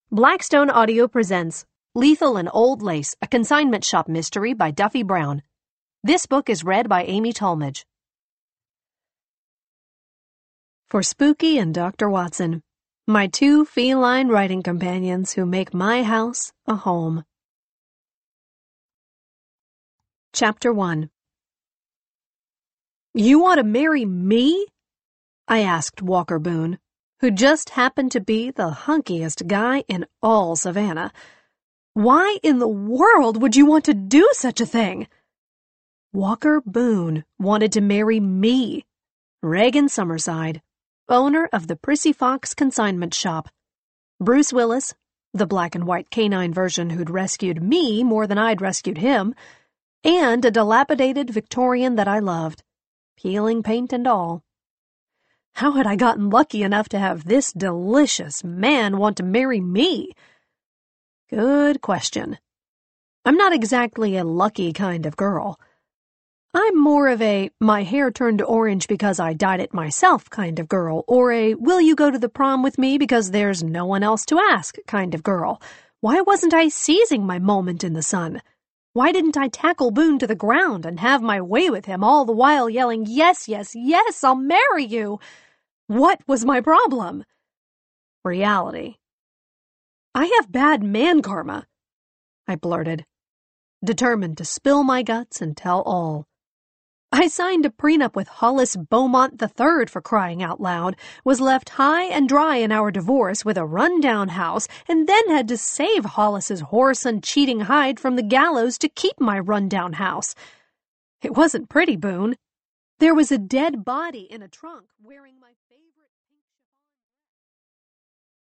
Blackstone Audio presents Lethal and Old Lace, a consignment shop mystery by Duffy Brown. This book is read by Amy Tolmage. For Spooky and Dr. Watson, my two feline writing companions who make my house a home. Chapter 1. You want to marry me? I asked Walker Boone, who just happened to be the hunkiest guy in all Savannah. Why in the world would you want to do such a thing? Walker Boone wanted to marry me, Reagan Summerside, owner of the Prissy Fox consignment shop. Bruce Willis, the black and white canine version who'd rescued me more than I'd rescued him, and a dilapidated Victorian that I loved, peeling paint and all. How had I gotten lucky enough to have this delicious man want to marry me? Good question. I'm not exactly a lucky kind of girl. I'm more of a my hair turned orange because I dyed it myself kind of girl, or a will you go to the prom with me because there's no one else to ask kind of girl. Why wasn't I seizing my moment in the sun? Why didn't I tackle Boone to the ground and have my way with him all the while yelling, yes, yes, yes, I'll marry you? What was my problem? Reality. I have bad man karma, I blurted, determined to spill my guts and tell all. I signed a prenup with Hollis Beaumont III for crying out loud, was left high and dry in our divorce with a run-down house, and then had to save Hollis's horse and cheating hide from the gallows to keep my run-down house. It wasn't pretty, Boone. There was a dead body in a trunk wearing